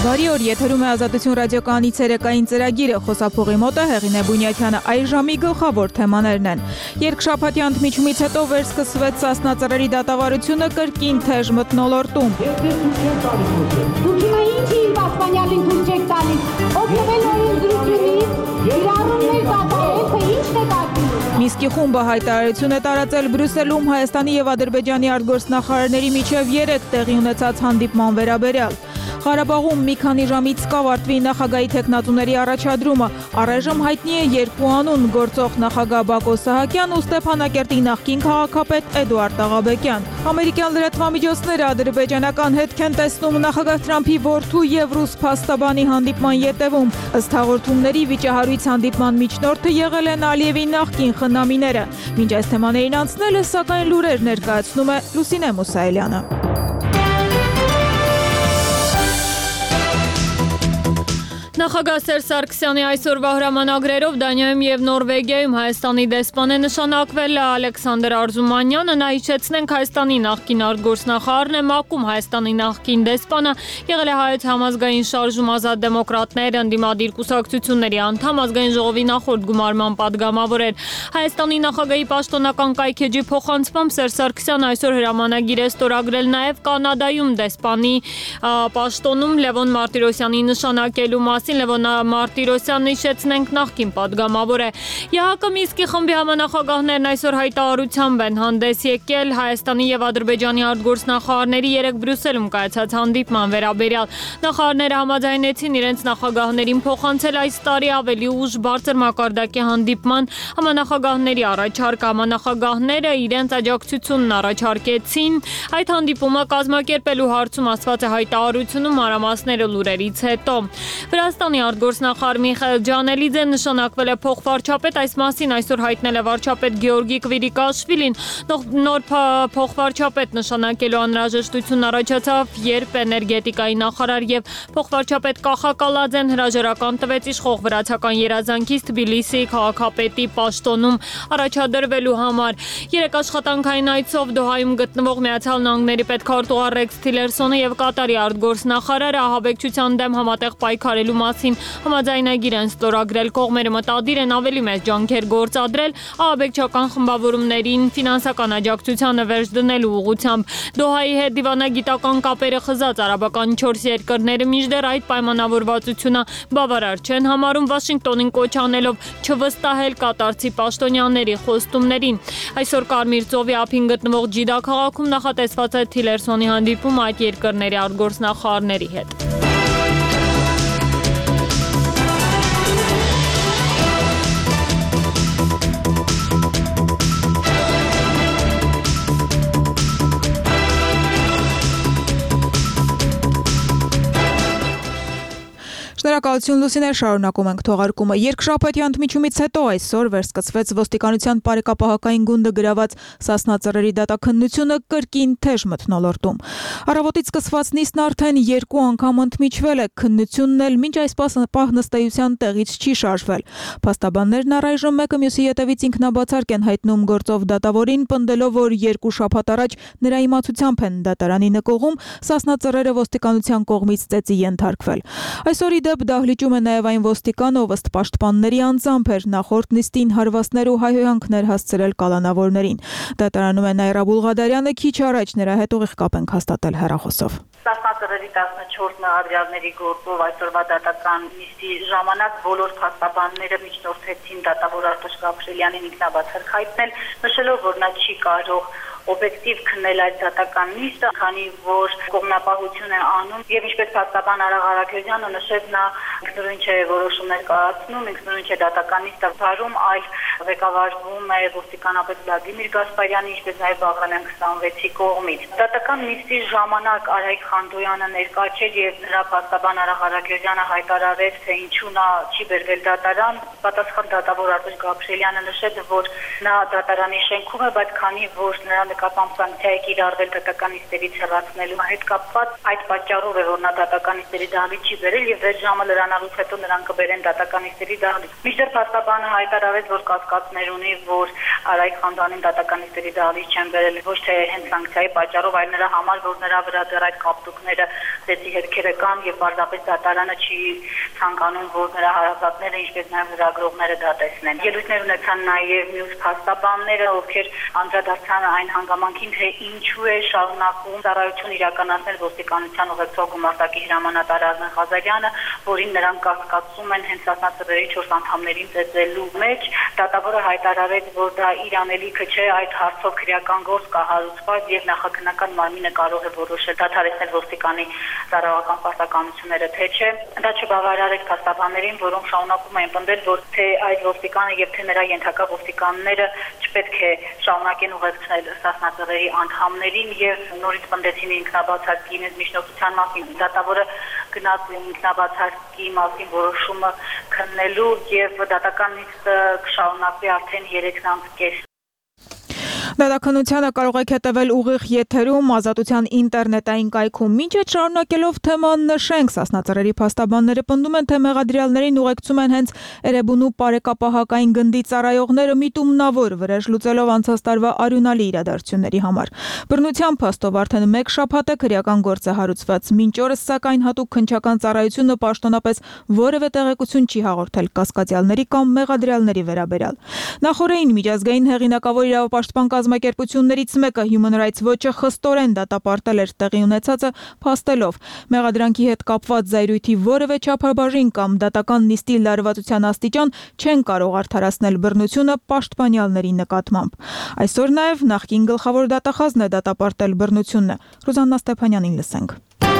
Բարի օր, եթերում է Ազատություն ռադիոկայանի ցերեկային ծրագիրը, խոսափողի մոտ է Հեղինե Բունյաթյանը, այս ժամի գլխավոր թեմաներն են։ Երկշաբաթի ընդմիջումից հետո վերսկսվեց Սասնա ծռերի դատավարությունը կրկին թեժ մթնոլորտում։ Դուք ինչի իմ պաշտպանյալին դուք չեք տալիս, օգնել օրենսդրությունից, իրառումներ դատել, թե ինչն է դատում։ Մինսկի խումբը հայտարարություն է տարածել Բրյուսելում Հայաստանի եւ Ադրբեջանի արտգործնախարարների միջև 3 տեղի ունեցած հանդիպման վերաբերյալ։ Ղարաբաղում մի քանի ժամից կավարտվի նախագահի թեկնածուների առաջադրումը։ Առայժմ հայտնի է 2 անուն՝ գործող նախագահ Բակո Սահակյան ու Ստեփանակերտի նախկին քաղաքապետ Էդուարդ Աղաբեկյան։ Ամերիկյան լրատվամիջոցները ադրբեջանական հետք են տեսնում նախագահ Թրամփի որդու եւ ռուս փաստաբանի հանդիպման ետևում։ Ըստ հաղորդումների վիճահարույց հանդիպման միջնորդը եղել են Ալիևի նախկին խնամիները։ Մինչ այս թեմաներին անցնելը, սակայն լուրեր ներկայացնում է Լուսինե Մուսայելյանը։ Նախագահ Սերժ Սարգսյանի այսօրվա հրամանագրերով Դանիայում եւ Նորվեգիայում Հայաստանի դեսպան է նշանակվել Ալեքսանդր Արզումանյանը։ Նա հիշեցնենք Հայաստանի նախկին արտգործնախարարն է, ՄԱԿ-ում Հայաստանի նախկին դեսպանը, եղել է Հայոց համազգային շարժում ազատ դեմոկրատներ ընդդիմադիր կուսակցությունների անդամ, ազգային ժողովի նախորդ գումարման падգամավոր էր։ Հայաստանի նախագահի պաշտոնական կայքեջի փոխանցմամբ Սերժ Սարգսյանը այսօր հրամանագիր է ստորագրել նաեւ Կանադայում դեսպանի պաշտոնում Լևոն Մարտիրոսյանի նշանակելու մասին։ Լևոն Մարտիրոսյանն հիշեցնենք նախկին падգամավոր է։ ԵՀԿ Մինսկի խմբի համանախագահներն այսօր հայտարարությամբ են հանդես եկել Հայաստանի եւ Ադրբեջանի արտգործնախարարների 3 Բրյուսելում կայացած հանդիպման վերաբերյալ։ Նախարարները համաձայնեցին իրենց նախագահներին փոխանցել այս տարի ավելի ուշ բարձր մակարդակի հանդիպման համանախագահների առաջարկ։ Համանախագահները իրենց աջակցությունն առաջարկեցին այդ հանդիպումը կազմակերպելու հարցում, ասված է հայտարարությունում, մանրամասները լուրերից հետո։ Վրաստանի արտգործնախարար Միխայել Ջանելիձեն նշանակվել է փոխվարչապետ, այս մասին այսօր հայտնել է վարչապետ Գեորգի Կվիրիկաշվիլին։ Նոր փոխվարչապետ նշանակելու անհրաժեշտություն առաջացավ, երբ էներգետիկայի նախարար եւ փոխվարչապետ Կախա Կալաձեն հրաժարական տվեց իշխող վրացական երազանքից Թբիլիսի քաղաքապետի պաշտոնում առաջադրվելու համար։ 3 աշխատանքային այցով Դոհայում գտնվող Միացյալ Նահանգների պետքարտուղար Ռեքս Թիլերսոնը եւ Կատարի արտգործնախարարը ահաբեկչության դեմ համատեղ պայքարելու մասին համաձայնագիր են ստորագրել։ Կողմերը մտադիր են ավելի մեծ ջանքեր գործադրել ահաբեկչական խմբավորումներին ֆինանսական աջակցությանը վերջ դնելու ուղղությամբ։ Դոհայի հետ դիվանագիտական կապերը խզած արաբական 4 երկրները մինչդեռ այդ պայմանավորվածությունը բավարար չեն համարում, Վաշինգտոնին կոչ անելով չվստահել կատարցի պաշտոնյաների խոստումներին։ Այսօր Կարմիր ծովի ափին գտնվող Ջիդա քաղաքում նախատեսված է Թիլերսոնի հանդիպում այդ երկրների արտգործնախարարների հետ։ Շնորհակալություն Լուսինե, շարունակում ենք թողարկումը։ Երկշաբաթի ընդմիջումից հետո այսօր վերսկսվեց ոստիկանության բարեկապահական գունդը գրաված Սասնա ծռերի դատաքննությունը կրկին թեժ մթնոլորտում։ Առավոտից սկսված նիստն արդեն 2 անգամ ընդմիջվել է, քննությունն էլ մինչ այս պահ նստեյության տեղից չի շարժվել։ Փաստաբաններն առայժմ մեկը մյուսի ետևից ինքնաբացարկ են հայտնում գործով դատավորին, պնդելով, որ 2 շաբաթ առաջ նրա իմացությամբ են դատարանի նկողում Սասնա ծռերը ոստիկանության կողմից ծեծի ենթարկվել։ Այսօր դեպ դահլիճում է նաև այն ոստիկանը, ով ըստ պաշտպանների անձամբ էր նախորդ նիստին հարվածներ ու հայհոյանքներ հասցրել կալանավորներին։ Դատարանում է Նաիրա Բուլղադարյանը, քիչ առաջ նրա հետ ուղիղ կապ ենք հաստատել հեռախոսով։ Սասնա ծռերի 14 նահատակների գործով այսօրվա դատական նիստի ժամանակ բոլոր փաստաբանները միջնորդեցին դատավոր Արտաշ Գաբրելյանին ինքնաբացարկ հայտնել, նշելով, որ նա չի կարող օբյեկտիվ քննել այդ դատական նիստը, քանի որ կողմնապահություն է անում եւ ինչպես փաստաբան Արա Ղարաքեզյանը նշեց, նա ինքնուրույն չէ որոշումներ կայացնում, ինքնուրույն չէ դատական նիստը վարում, այլ ղեկավարվում է ոստիկանապետ Վլադիմիր Գասպարյանի, ինչպես նաեւ Բաղրամյան 26-ի կողմից։ Դատական նիստի ժամանակ Արայք Խանդոյանը ներկա չէր եւ նրա փաստաբան Արա Ղարաքեզյանը հայտարարեց, թե ինչու նա չի բերվել դատարան։ Պատասխան դատավոր Արտաշ Գաբրելյանը նշեց, որ նա դատարանի շենքում է, բայց քանի որ նրա նկատմամբ սանկցիա է կիրառվել դատական նիստերից հեռացնելու հետ կապված, այդ պատճառով է, որ նա դատական նիստերի դահլիճ չի բերել եւ վեր ժամը լրան վերջանալուց հետո նրանք կբերեն դատականիստերի դահլիճ։ Մինչդեռ փաստաբանը հայտարարեց, որ կասկածներ ունի, որ Արայիկ Խանդանին դատականիստերի դահլիճ չեն բերել ոչ թե հենց սանկցիայի պատճառով, այլ նրա համար, որ նրա վրա դեռ այդ կապտուկները ծեծի հետքերը կան եւ պարզապես դատարանը չի ցանկանում, որ նրա հարազատները, ինչպես նաեւ լրագրողները դա տեսնեն։ Ելույթներ ունեցան նաեւ մյուս փաստաբանները, ովքեր անդրադարձան այն հանգամանքին, թե ինչու է շարունակում ծառայություն իրականացնել ոստիկանության ուղեկցող գումարտակի հրամանատար Արմեն Ղազարյանը, որին նրանք կասկածում են հենց Սասնացրերի 4 անդամներին ծեծելու մեջ։ Դատավորը հայտարարեց, որ դա իր անելիքը չէ, այդ հարցով քրեական գործ կա հարուցված եւ նախաքննական մարմինը կարող է որոշել դադարեցնել ոստիկանի ծառայական պարտականությունները, թե չէ։ Դա չբավարարեց փաստաբաններին, որոնք շարունակում են պնդել, որ թե այդ ոստիկանը եւ թե նրա ենթակա ոստիկանները չպետք է շարունակեն ուղեկցնել Սասնացրերի անդամներին եւ նորից պնդեցին ինքնաբացարկի միջնորդության մասին։ Դատավորը գնաց ինքնաբացարկի մասին որոշումը քննելու եւ դատական նիստը կշարունակվի արդեն 3 ամիս։ Դատականությանը կարող եք հետևել ուղիղ եթերում Ազատության ինտերնետային կայքում։ Մինչ այդ շարունակելով թեման նշենք, Սասնացրերի փաստաբանները պնդում են, թե մեղադրյալներին ուղեկցում են հենց Էրեբունու պարեկապահակային գնդի ծառայողները միտումնավոր վրեժ լուծելով անցած տարվա արյունալի իրադարձությունների համար։ Բռնության փաստով արդեն 1 շաբաթ է քրեական գործ է հարուցված։ Մինչ օրս սակայն հատուկ քննչական ծառայությունը պաշտոնապես որևէ տեղեկություն չի հաղորդել կասկածյալների կամ մեղադրյալների վերաբերյալ։ Նախորդին միջազգային հեղինակավոր իրավապաշտպան կազմակերպություններից մեկը Human Rights Watch-ը խստորեն դատապարտել էր տեղի ունեցածը, փաստելով մեղադրանքի հետ կապված զայրույթի որևէ չափաբաժին կամ դատական նիստի լարվածության աստիճան չեն կարող արդարացնել բռնությունը պաշտպանյալների նկատմամբ։ Այսօր նաև նախկին գլխավոր դատախազն է դատապարտել բռնությունը։ Ռուզաննա Ստեփանյանին լսենք։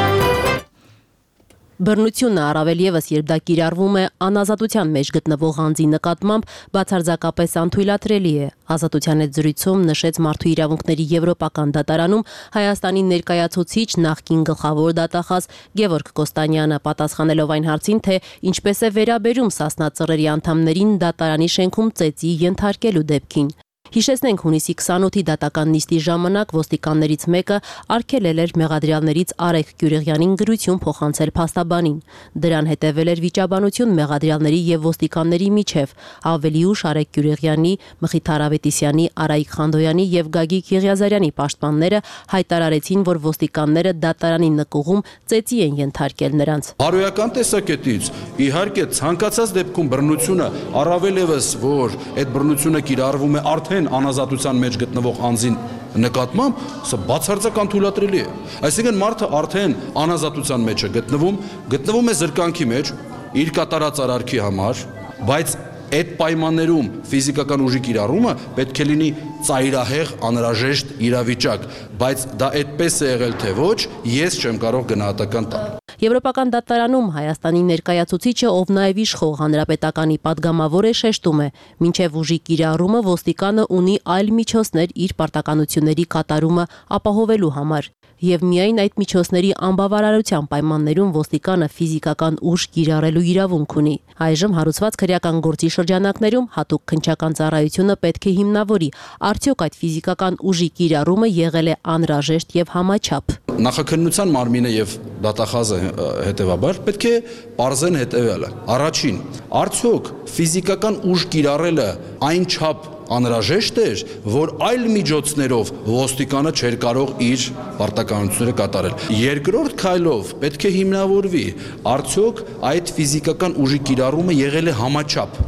Բռնությունը առավել ևս երբ դա կիրառվում է անազատության մեջ գտնվող անձի նկատմամբ բացարձակապես անթույլատրելի է։ Ազատության այդ զրույցում նշեց Մարդու իրավունքների եվրոպական դատարանում Հայաստանի ներկայացուցիչ նախկին գլխավոր դատախազ Գևորգ Կոստանյանը, պատասխանելով այն հարցին, թե ինչպես է վերաբերում Սասնա անդամներին դատարանի շենքում ծեծի ենթարկելու դեպքին։ Հիշեցնենք, հունիսի 28-ի դատական նիստի ժամանակ ոստիկաններից մեկը արգելել էր մեղադրյալներից Արեգ Գյուրեղյանին գրություն փոխանցել փաստաբանին։ Դրան հետևել էր վիճաբանություն մեղադրյալների եւ ոստիկանների միջև։ Ավելի ուշ Արեգ Գյուրեղյանի, Մխիթար Ավետիսյանի, Արայիկ Խանդոյանի եւ Գագիկ Եղիազարյանի պաշտպանները հայտարարեցին, որ ոստիկանները դատարանի նկուղում ծեծի են ենթարկել նրանց։ Բարոյական տեսակետից իհարկե ցանկացած դեպքում բռնությունը առավել եւս որ այդ բռնությունը կիրառվում է արդեն անազատության մեջ գտնվող անձին նկատմամբ, սա բացարձակ անթույլատրելի է։ Այսինքն մարդը արդեն անազատության մեջ է գտնվում է զրկանքի մեջ իր կատարած արարքի համար, բայց այդ պայմաններում ֆիզիկական ուժի կիրառումը պետք է լինի ծայրահեղ անհրաժեշտ իրավիճակ, բայց դա այդպես է եղել թե ոչ, ես չեմ կարող գնահատական տալ։ Եվրոպական դատարանում Հայաստանի ներկայացուցիչը, ով նաև իշխող հանրապետականի падգամավոր է, շեշտում է, մինչև ուժի կիրառումը ոստիկանը ունի այլ միջոցներ իր պարտականությունների կատարումը ապահովելու համար։ Եվ միայն այդ միջոցների անբավարարության պայմաններում ոստիկանը ֆիզիկական ուժ կիրառելու իրավունք ունի։ Այժմ հարուցված քրեական գործի շրջանակներում հատուկ քննչական ծառայությունը պետք է հիմնավորի, արդյոք այդ ֆիզիկական ուժի կիրառումը եղել է անհրաժեշտ եւ համաչափ։ Նախաքննության մարմինը եւ դատախազը հետեւաբար պետք է պարզեն հետեւյալը։ Առաջին, արդյոք ֆիզիկական ուժ կիրառելը այնչափ անհրաժեշտ էր, որ այլ միջոցներով ոստիկանը չէր կարող իր պարտականությունները կատարել։ Երկրորդ քայլով պետք է հիմնավորվի, արդյոք այդ ֆիզիկական ուժի կիրառումը եղել է համաչափ։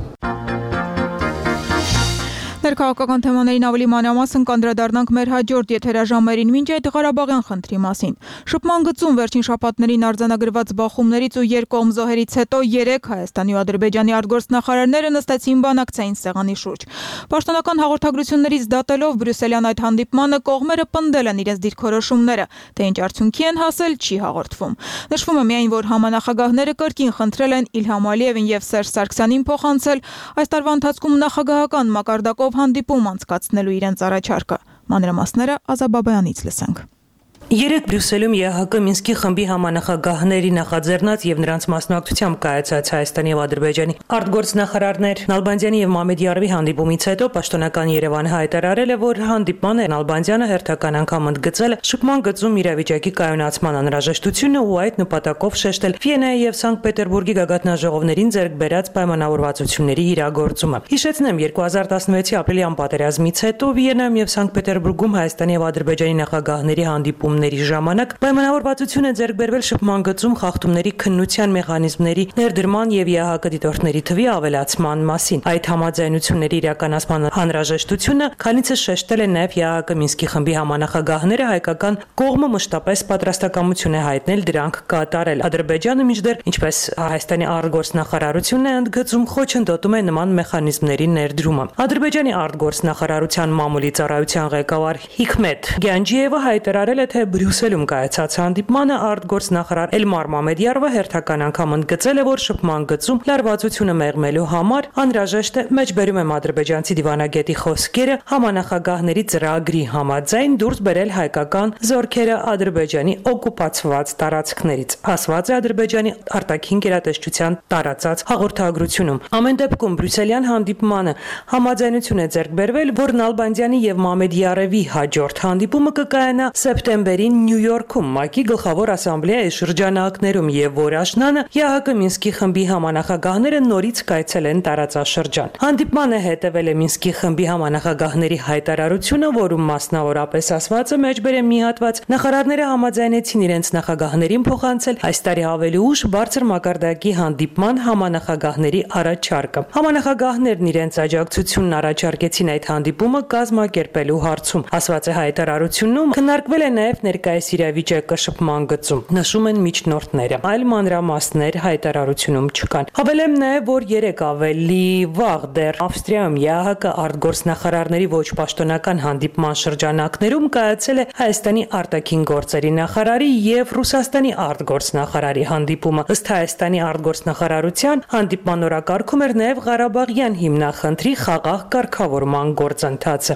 Ներքաղաքական թեմաներին ավելի մանրամասն կանդրադառնանք մեր հաջորդ եթերաժամերին, մինչ այդ Ղարաբաղյան խնդրի մասին։ Շփման գծում վերջին շաբաթներին արձանագրված բախումներից ու երկկողմ զոհերից հետո 3 Հայաստանի ու Ադրբեջանի արտգործնախարարները նստեցին բանակցային սեղանի շուրջ։ Պաշտոնական հաղորդագրություններից դատելով Բրյուսելյան այդ հանդիպմանը կողմերը պնդել են իրենց դիրքորոշումները, թե ինչ արդյունքի են հասել, չի հաղորդվում։ Նշվում է միայն, որ համանախագահները կրկին խնդրել են Իլհամ Ալիևին եւ Սերժ Սարգսյանին փոխանցել այս տարվա ընթացքում նախագահական մակարդակով հանդիպում անցկացնելու իրենց առաջարկը։ Մանրամասները Ազա Բաբայանից լսենք։ Երեկ Բրյուսելում ԵՀԿ Մինսկի խմբի համանախագահների նախաձեռնած եւ նրանց մասնակցությամբ կայացած Հայաստանի եւ Ադրբեջանի արտգործնախարարներ Նալբանդյանի եւ Մամեդյարովի հանդիպումից հետո պաշտոնական Երևանը հայտարարել է, որ հանդիպմանը Նալբանդյանը հերթական անգամ ընդգծել է շփման գծում իրավիճակի կայունացման անհրաժեշտությունը ու այդ նպատակով շեշտել Վիեննայի եւ Սանկտ Պետերբուրգի գագաթնաժողովներին ձեռք բերած պայմանավորվածությունների իրագործումը։ Հիշեցնեմ 2016-ի ապրիլյան պատերազմից հետո Վիեննայում եւ Սանկտ Պետերբուրգում Հայաստանի եւ Ադրբեջանի նախագահների հանդիպումների ժամանակ պայմանավորվածություն է ձեռք բերվել շփման գծում խախտումների քննության մեխանիզմների ներդրման եւ ԵԱՀԿ դիտորդների թվի ավելացման մասին։ Այդ համաձայնությունների իրականացման անհրաժեշտությունը քանիցը շեշտել է նաեւ ԵԱՀԿ Մինսկի խմբի համանախագահները, հայկական կողմը մշտապես պատրաստակամություն է հայտնել դրանք կատարել։ Ադրբեջանը մինչդեռ, ինչպես Հայաստանի արտգործնախարարությունն է ընդգծում, խոչընդոտում է նման մեխանիզմների ներդրումը։ Ադրբեջանի արտգործնախարարության մամուլի ծառայության ղեկավար Հիքմետ Գյանջիևը հայտարարել է, թե Բրյուսելում կայացած հանդիպմանը արտգործնախարար Էլմար Մամեդյարովը հերթական անգամ ընդգծել է, որ շփման գծում լարվածությունը մեղմելու համար անհրաժեշտ է, մեջբերում եմ ադրբեջանցի դիվանագետի խոսքերը, համանախագահների ծրագրի համաձայն դուրս բերել հայկական զորքերը Ադրբեջանի օկուպացված տարածքներից, ասված է Ադրբեջանի արտաքին գերատեսչության տարածած հաղորդագրությունում։ Ամեն դեպքում Բրյուսելյան հանդիպմանը համաձայնություն է ձեռք բերվել, որ Նալբանդյանի եւ Մամեդյարովի հաջորդ հանդիպումը կկայանա սեպտեմբերին Նյու Յորքում ՄԱԿ-ի գլխավոր ասամբլեայի շրջանակներում եւ որ աշնանը ԵԱՀԿ Մինսկի խմբի համանախագահները նորից կայցելեն տարածաշրջան։ Հանդիպմանը հետևել է Մինսկի խմբի համանախագահների հայտարարությունը, որում մասնավորապես ասված է մեջբեր է մի հատված նախարարները համաձայնեցին իրենց նախագահներին փոխանցել այս տարի ավելի ուշ բարձր մակարդակի հանդիպման համանախագահների առաջարկը։ Համանախագահներն իրենց աջակցությունն առաջարկեցին այդ հանդիպումը կազմակերպելու հարցում։ Ասված է հայտարարությունում, քննարկվել է նաև ներկայիս իրավիճակը շփման գծում, նշում են միջնորդները։ Այլ մանրամասներ հայտարարությունում չկան։ Հավելեմ նաև, որ երեք ավելի վաղ դեռ Ավստրիայում ԵԱՀԿ արտգործնախարարների ոչ պաշտոնական հանդիպման շրջանակներում կայացել է Հայաստանի արտաքին գործերի նախարարի եւ Ռուսաստանի արտգործնախարարի հանդիպումը։ Ըստ Հայաստանի արտգործնախարարության հանդիպման օրակարգում էր նաև Ղարաբաղյան հիմնախնդրի խաղաղ կարգավորման գործընթացը։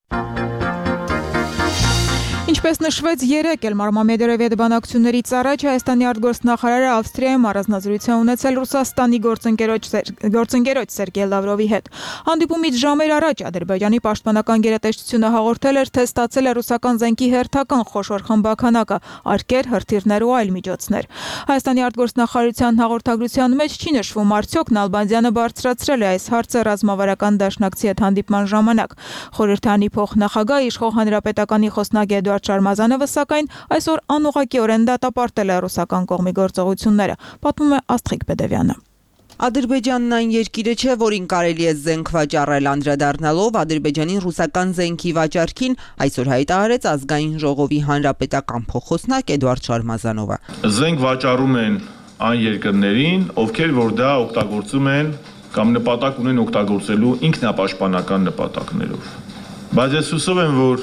Ինչպես նշվեց երեկ Էլմար Մամեդյարովի հետ բանակցություններից առաջ Հայաստանի արտգործնախարարը Ավստրիայում առանձնազրույցություն ունեցել Ռուսաստանի գործընկերոջ Սերգեյ Լավրովի հետ։ Հանդիպումից ժամեր առաջ Ադրբեջանի պաշտպանական գերատեսչությունը հաղորդել էր, թե ստացել է ռուսական զենքի հերթական խոշոր խմբականակը, արկեր, հրթիռներ ու այլ միջոցներ։ Հայաստանի արտգործնախարարության հաղորդագրության մեջ չի նշվում արդյոք Նալբանդյանը բարձրացրել է այս հարցը ռազմավարական դաշնակցի հետ հանդիպման ժամանակ։ Խորհրդանի փոխնախագահ Իշխող հանրապետականի խոսնակ Էդուարդ Շարմազանովը սակայն այսօր անուղղակիորեն դատապարտել է ռուսական կողմի գործողությունները, պատմում է Աստղիկ Բեդևյանը։ Ադրբեջանն այն երկիրը չէ, որին կարելի է զենք վաճառել, անդրադառնալով Ադրբեջանի ռուսական զենքի վաճառքին, այսօր հայտարարեց ազգային ժողովի հանրապետական փոխոսնակ Էդուարդ Շարմազանովը։ Զենք վաճառում են այն երկրներին, ովքեր որ դա օգտագործում են կամ նպատակ ունեն օգտագործելու ինքնապաշտպանական նպատակներով։ Բայց ես հուսով եմ, որ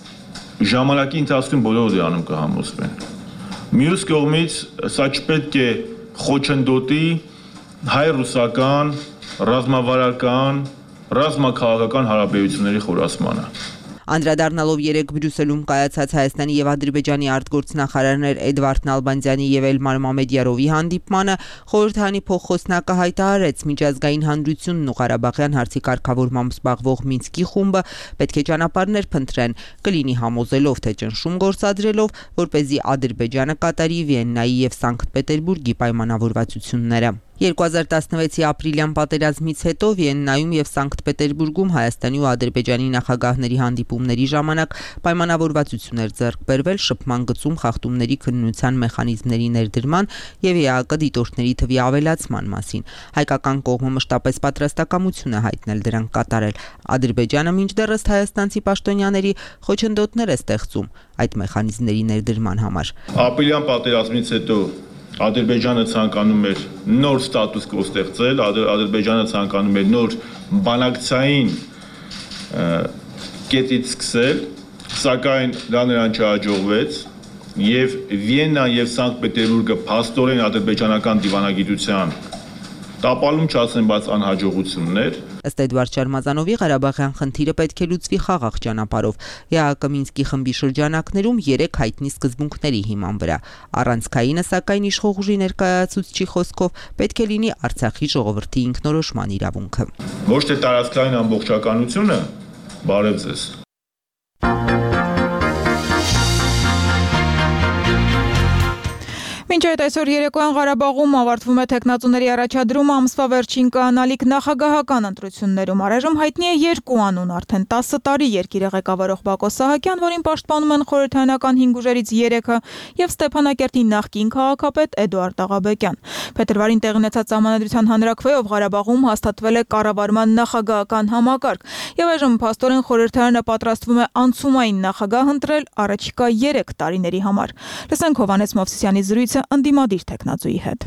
ժամանակի ընթացքում բոլորը դրանում կհամոզվեն։ Մյուս կողմից սա չպետք է խոչընդոտի հայ-ռուսական, ռազմավարական, ռազմաքաղաքական հարաբերությունների խորացմանը։ Անդրադառնալով երեկ Բրյուսելում կայացած Հայաստանի եւ Ադրբեջանի արտգործնախարարներ Էդվարդ Նալբանդյանի եւ Էլմար Մամեդյարովի հանդիպմանը, խորհրդանի փոխոսնակը հայտարարեց միջազգային հանրությունն ու Ղարաբաղյան հարցի կարգավորմամբ զբաղվող Մինսկի խումբը պետք է ճանապարհներ փնտրեն, կլինի համոզելով թե ճնշում գործադրելով, որպեսզի Ադրբեջանը կատարի Վիեննայի եւ Սանկտ Պետերբուրգի պայմանավորվածությունները։ 2016-ի ապրիլյան պատերազմից հետո Վիեննայում եւ Սանկտ Պետերբուրգում Հայաստանի ու Ադրբեջանի նախագահների հանդիպումների ժամանակ պայմանավորվածություններ ձեռք բերվել շփման գծում խախտումների քննության մեխանիզմների ներդրման եւ ԵԱՀԿ դիտորդների թվի ավելացման մասին։ Հայկական կողմը մշտապես պատրաստակամություն է հայտնել դրանք կատարել։ Ադրբեջանը մինչդեռ ըստ հայաստանցի պաշտոնյաների խոչընդոտներ է ստեղծում այդ մեխանիզմների ներդրման համար։ Ապրիլյան պատերազմից հետո Ադրբեջանը ցանկանում էր նոր ստատուս կո ստեղծել, Ադրբեջանը ցանկանում էր նոր բանակցային կետից սկսել, սակայն դա նրան չհաջողվեց եւ Վիեննան եւ Սանկտ Պետերբուրգը փաստորեն ադրբեջանական դիվանագիտության տապալում չասեմ, բայց անհաջողություններ Ըստ Էդվարդ Շարմազանովի Ղարաբաղյան խնդիրը պետք է լուծվի խաղաղ ճանապարհով։ ԵԱՀԿ Մինսկի խմբի շրջանակներում 3 հայտնի սկզբունքների հիման վրա։ Առանցքայինը, սակայն իշխող ուժի ներկայացուցչի խոսքով պետք է լինի Արցախի ժողովրդի ինքնորոշման իրավունքը։ Ոչ թե տարածքային ամբողջականությունը, բարև ձեզ։ Մինչ այդ այսօր երեկոյան Ղարաբաղում ավարտվում է թեկնածուների առաջադրումը ամսվա վերջին կանալիք նախագահական ընտրություններում։ Առայժմ հայտնի է 2 անուն, արդեն 10 տարի երկիրը ղեկավարող Բակո Սահակյան, որին պաշտպանում են խորհրդարանական 5 ուժերից 3-ը, եւ Ստեփանակերտի նախկին քաղաքապետ Էդուարդ Աղաբեկյան։ Փետրվարին տեղի ունեցած Սահմանադրության հանրաքվեով Ղարաբաղում հաստատվել է կառավարման նախագահական համակարգ, եւ այժմ փաստորեն խորհրդարանը պատրաստվում է անցումային նախագահ ընտրել առաջիկա 3 տարիների համար։ Լսենք Հովհաննես Մովսիսյանի զրույցը ընդդիմադիր տեխնացուի հետ։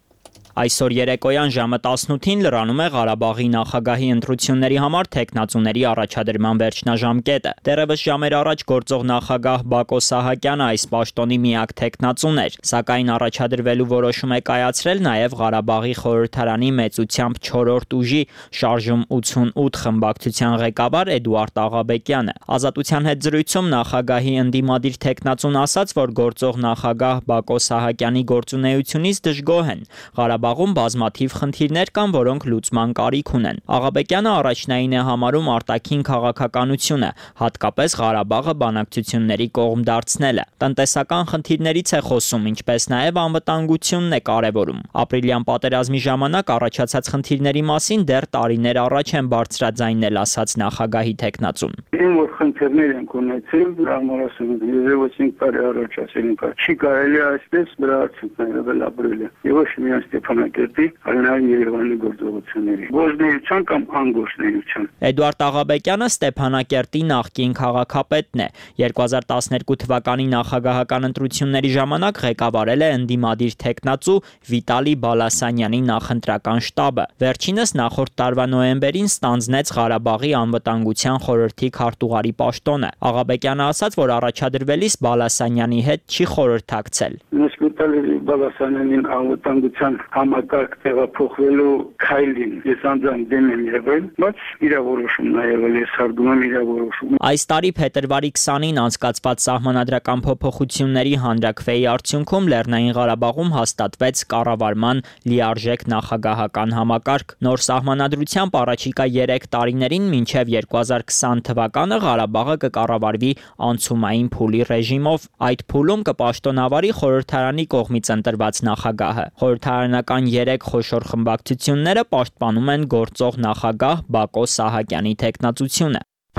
Այսօր երեկոյան ժամը 18-ին լրանում է Ղարաբաղի նախագահի ընտրությունների համար թեկնածուների առաջադրման վերջնաժամկետը։ Դեռևս ժամեր առաջ գործող նախագահ Բակո Սահակյանը այս պաշտոնի միակ թեկնածուն էր, սակայն առաջադրվելու որոշում է կայացրել նաև Ղարաբաղի խորհրդարանի մեծությամբ 4-րդ ուժի շարժում 88 խմբակցության ղեկավար Էդուարդ Աղաբեկյանը։ Ազատության հետ զրույցում նախագահի ընդդիմադիր թեկնածուն ասաց, որ գործող նախագահ Բակո Սահակյանի գործունեությունից դժգոհ են։ Ղարաբաղում բազմաթիվ խնդիրներ կան, որոնք լուծման կարիք ունեն։ Աղաբեկյանը առաջնային է համարում արտաքին քաղաքականությունը, հատկապես Ղարաբաղը բանակցությունների կողմ դարձնելը։ Տնտեսական խնդիրներից է խոսում, ինչպես նաև անվտանգությունն է կարևորում։ Ապրիլյան պատերազմի ժամանակ առաջացած խնդիրների մասին դեռ տարիներ առաջ են բարձրաձայնել, ասաց նախագահի թեկնածուն։ Որ խնդիրներ են ունեցել, դրանով ասում եմ, երևոց 5 տարի առաջ ասել ենք, չի կարելի այսպես դրա արդյունքները վերաբերել։ Եվ ոչ միայն Ստեփանակերտի, այլ նաև Երևանի գործողությունների։ Գործնեության կամ անգործնեության։ Էդուարդ Աղաբեկյանը Ստեփանակերտի նախկին քաղաքապետն է։ 2012 թվականի նախագահական ընտրությունների ժամանակ ղեկավարել է ընդդիմադիր թեկնածու Վիտալի Բալասանյանի նախընտրական շտաբը։ Վերջինս նախորդ տարվա նոյեմբերին ստանձնեց Ղարաբաղի անվտանգության խորհրդի քարտուղարի պաշտոնը։ Աղաբեկյանը ասաց, որ առաջադրվելիս Բալասանյանի հետ չի խորհրդակցել։ Վիտալի Բալասանյանին անվտանգության համակարգ տեղափոխվելու քայլին ես անձամբ դեմ եմ եղել, բայց իրավորոշումն է եղել, ես հարգում եմ իրավորոշումը։ Այս տարի փետրվարի 20-ին անցկացված սահմանադրական փոփոխությունների հանրաքվեի արդյունքում Լեռնային Ղարաբաղում հաստատվեց կառավարման լիարժեք նախագահական համակարգ։ Նոր սահմանադրությամբ առաջիկա 3 տարիներին մինչև 2020 թվականը Ղարաբաղը կկառավարվի անցումային փուլի ռեժիմով։ Այդ փուլում կպաշտոնավարի խորհրդարանի կողմից ընտրված նախագահը։ Խորհրդարանական 3 խոշոր խմբակցությունները պաշտպանում են գործող նախագահ Բակո Սահակյանի թեկնածությունը։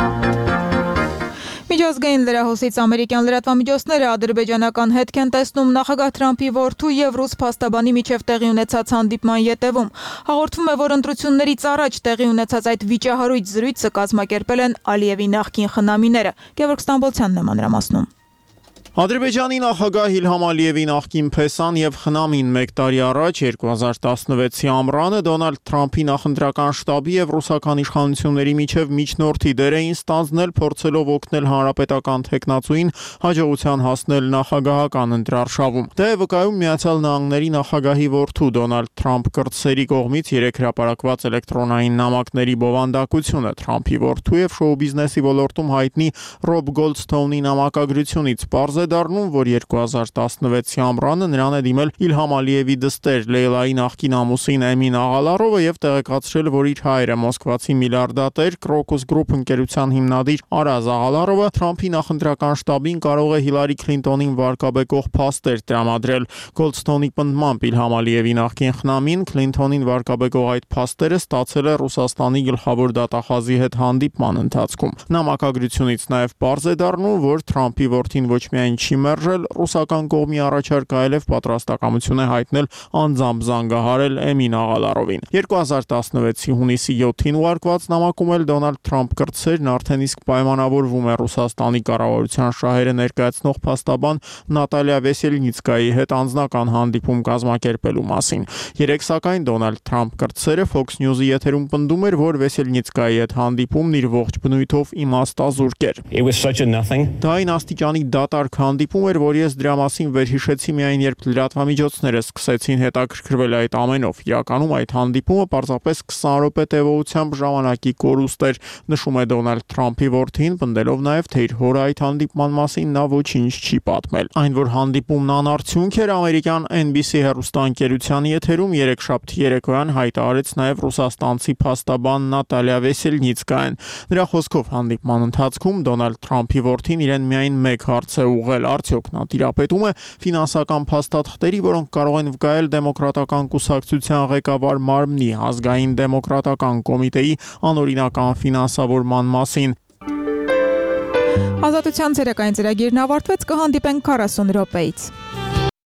Միջազգային լրահոսից ամերիկյան լրատվամիջոցները ադրբեջանական հետք են տեսնում նախագահ Թրամփի որդու եւ ռուս փաստաբանի միջև տեղի ունեցած հանդիպման ետևում։ Հաղորդվում է, որ ընտրություններից առաջ տեղի ունեցած այդ վիճահարույց զրույցը կազմակերպել են Ալիևի նախկին խնամիները։ Գևորգ Ստամբոլցյանն է մանրամասնում։ Ադրբեջանի նախագահ Իլհամ Ալիևի նախկին փեսան եւ խնամին 1 տարի առաջ 2016-ի ամռանը Դոնալդ Թրամփի նախընտրական շտաբի եւ ռուսական իշխանությունների միջև միջնորդի դեր էին ստանձնել, փորձելով օգնել հանրապետական թեկնածուին հաջողության հասնել նախագահական ընտրարշավում։ Դա է վկայում Միացյալ Նահանգների նախագահի որդու Դոնալդ Թրամփ կրտսերի կողմից երեք հրապարակված էլեկտրոնային նամակների բովանդակությունը։ Թրամփի որդու եւ շոու բիզնեսի ոլորտում հայտնի Ռոբ Գոլդսթոունի նամակագրությունից պարզ դառնում, որ 2016-ի ամռանը նրան է դիմել Իլհամ Ալիևի դստեր Լեյլայի նախկին ամուսին Էմին Աղալարովը եւ տեղեկացրել, որ իր հայրը մոսկվացի միլիարդատեր Crocus Group ընկերության հիմնադիր Արազ Աղալարովը Թրամփի նախընտրական շտաբին կարող է Հիլարի Քլինտոնին վարկաբեկող փաստեր տրամադրել։ Գոլդսթոունի պնդմամբ Իլհամ Ալիևի նախկին խնամին Քլինտոնին վարկաբեկող այդ փաստերը ստացել է Ռուսաստանի գլխավոր դատախազի հետ հանդիպման ընթացքում։ Նամակագրությունից նաեւ պարզ է դառնում, որ Թրամփի որդին ոչ միայն չի մերժել ռուսական կողմի առաջարկը, այլև պատրաստակամություն է հայտնել անձամբ զանգահարել Էմին Աղալարովին։ 2016-ի հունիսի 7-ին ուղարկված նամակում էլ Դոնալդ Թրամփ կրտսերն արդեն իսկ պայմանավորվում է Ռուսաստանի կառավարության շահերը ներկայացնող փաստաբան Նատալիա Վեսելնիցկայի հետ անձնական հանդիպում կազմակերպելու մասին։ Երեք սակայն Դոնալդ Թրամփ կրտսերը Fox News-ի եթերում պնդում էր, որ Վեսելնիցկայի հետ հանդիպումն իր ողջ բնույթով իմաստազուրկ էր։ Դա այն աստիճանի դատարկ հանդիպում էր, որ ես դրա մասին վերհիշեցի միայն երբ լրատվամիջոցները սկսեցին հետաքրքրվել այդ ամենով։ Իրականում այդ հանդիպումը պարզապես 20 րոպե տևողությամբ ժամանակի կորուստ էր, նշում է Դոնալդ Թրամփի որդին, պնդելով նաև, թե իր հորը այդ հանդիպման մասին նա ոչինչ չի պատմել։ Այն, որ հանդիպումն անարդյունք էր, ամերիկյան NBC հեռուստաընկերության եթերում երեքշաբթի երեկոյան հայտարարեց նաև ռուսաստանցի փաստաբան Նատալիա Վեսելնիցկայան։ Նրա խոսքով հանդիպման ընթացքում Դոնալդ Թրամփի որդին իրեն միայն մեկ հարց է ուղղել. արդյոք նա տիրապետում է ֆինանսական փաստաթղթերի, որոնք կարող են վկայել դեմոկրատական կուսակցության ղեկավար մարմնի ազգային դեմոկրատական կոմիտեի անօրինական ֆինանսավորման մասին։ Ազատության ցերեկային ծրագիրն ավարտվեց, կհանդիպենք 40 րոպեից։